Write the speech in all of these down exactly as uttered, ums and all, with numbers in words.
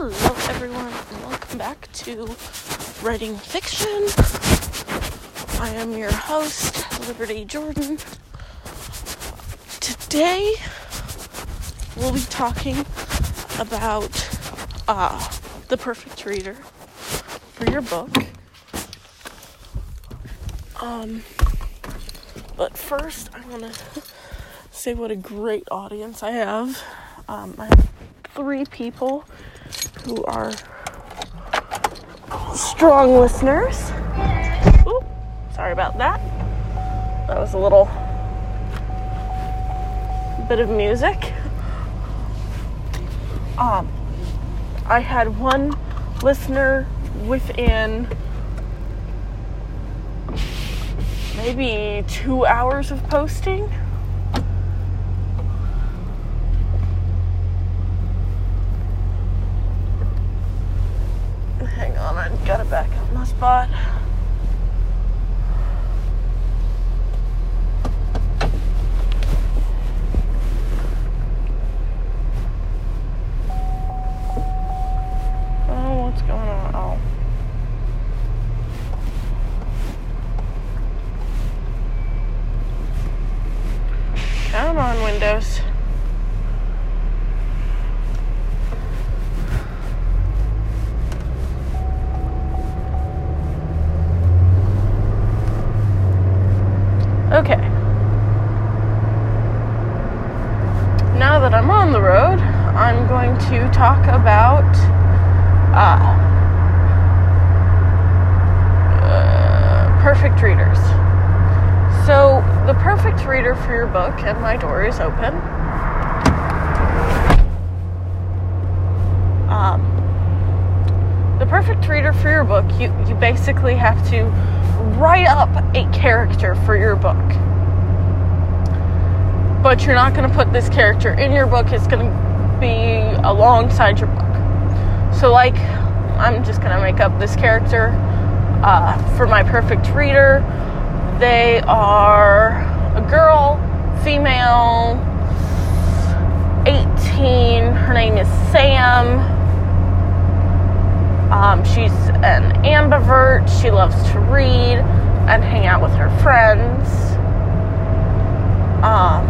Hello everyone, and welcome back to Writing Fiction. I am your host, Liberty Jordan. Today, we'll be talking about uh, the perfect reader for your book. Um, but first, I want to say what a great audience I have. Um, I have three people who are strong listeners. Ooh, sorry about that. That was a little bit of music. Um, I had one listener within maybe two hours of posting. Hang on, I gotta back up my spot. Oh, what's going on? Oh. Come on, Windows. Okay. Now that I'm on the road, I'm going to talk about uh, uh, perfect readers. So, the perfect reader for your book, and my door is open. Um, the perfect reader for your book, you, you basically have to write up a character for your book. But you're not going to put this character in your book. It's going to be alongside your book. So, like, I'm just going to make up this character uh, for my perfect reader. They are a girl, female, eighteen. Her name is Sam. Um, she's an ambivert. She loves to read and hang out with her friends. Um,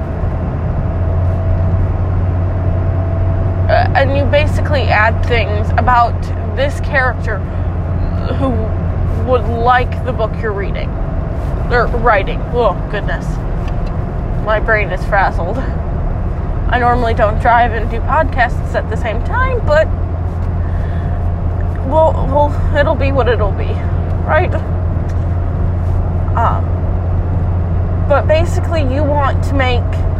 uh, and you basically add things about this character who would like the book you're reading. Or writing. Oh, goodness. My brain is frazzled. I normally don't drive and do podcasts at the same time, but Well, well, it'll be what it'll be, right? Um, but basically, you want to make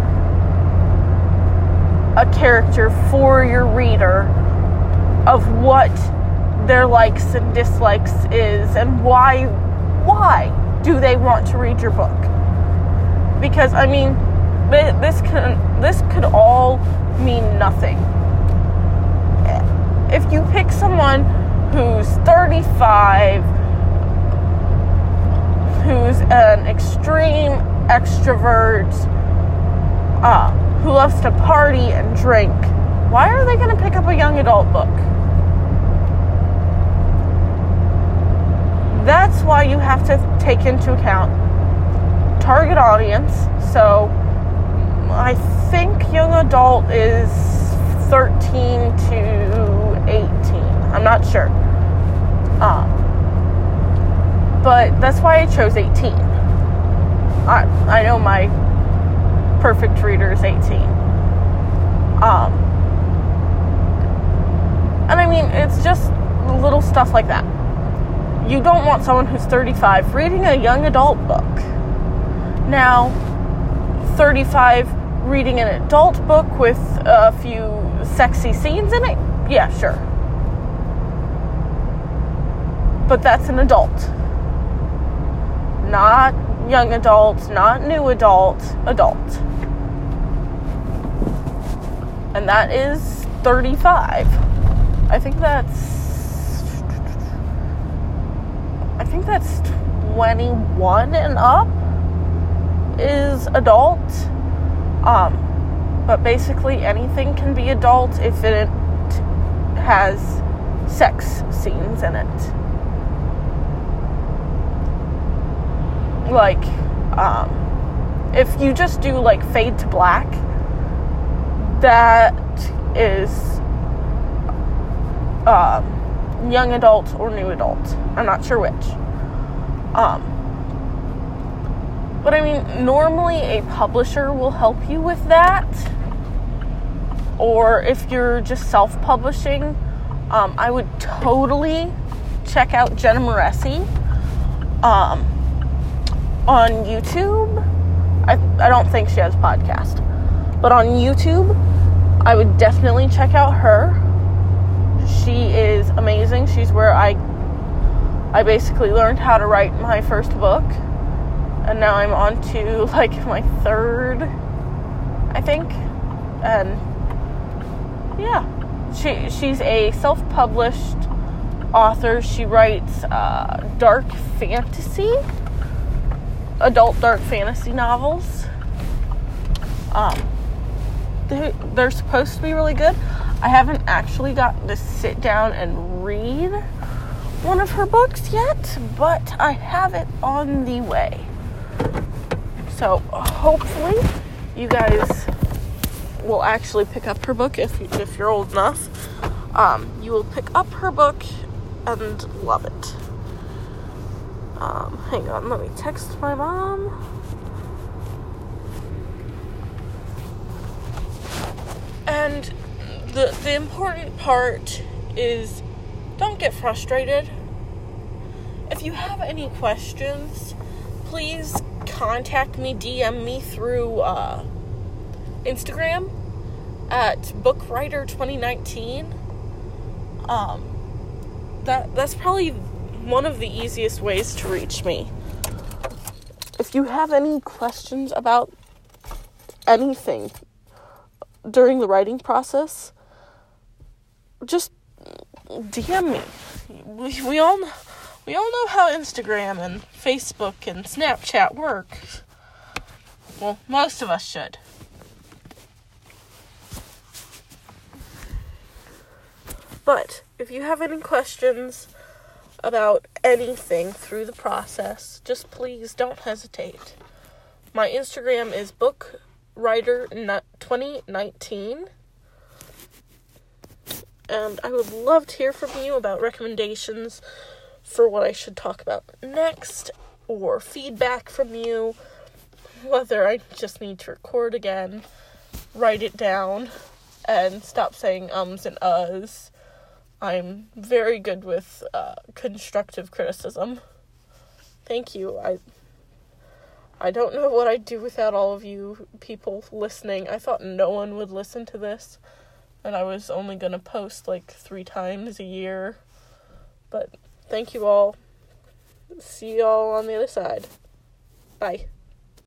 a character for your reader of what their likes and dislikes is, and why, why do they want to read your book? Because, I mean, this can, this could all mean nothing. If you pick someone who's thirty-five, who's an extreme extrovert, uh, who loves to party and drink, why are they going to pick up a young adult book? That's why you have to take into account target audience. So, I think young adult is thirteen to eighteen. I'm not sure. Um, but that's why I chose eighteen. I I know my perfect reader is eighteen. Um, and I mean, it's just little stuff like that. You don't want someone who's thirty-five reading a young adult book. Now, thirty-five reading an adult book with a few sexy scenes in it? Yeah, sure. But that's an adult. Not young adult, not new adult, adult. And that is thirty-five. I think that's... I think that's twenty-one and up is adult. Um, but basically anything can be adult if it has sex scenes in it. Like, um, if you just do, like, fade to black, that is um, young adult or new adult. I'm not sure which. Um, but I mean, normally a publisher will help you with that. Or if you're just self-publishing, um, I would totally check out Jenna Moreci um, on YouTube. I, I don't think she has a podcast. But on YouTube, I would definitely check out her. She is amazing. She's where I I basically learned how to write my first book. And now I'm on to, like, my third, I think. And, yeah. She She's a self-published author. She writes uh, dark fantasy, adult dark fantasy novels. Um, they're, they're supposed to be really good. I haven't actually gotten to sit down and read one of her books yet, but I have it on the way. So hopefully you guys will actually pick up her book if, if you're old enough. Um, you will pick up her book and love it. Um, hang on, let me text my mom. And the the important part is, don't get frustrated. If you have any questions, please contact me, D M me through uh, Instagram at bookwriter twenty nineteen. Um, that that's probably one of the easiest ways to reach me. If you have any questions about anything during the writing process, just D M me. We, we all know, we all know how Instagram and Facebook and Snapchat work. Well, most of us should. But if you have any questions about anything through the process, just please don't hesitate. My Instagram is bookwriter twenty nineteen. And I would love to hear from you about recommendations for what I should talk about next, or feedback from you, whether I just need to record again, write it down, and stop saying ums and uhs. I'm very good with uh, constructive criticism. Thank you. I I don't know what I'd do without all of you people listening. I thought no one would listen to this, and I was only going to post like three times a year. But thank you all. See y'all on the other side. Bye.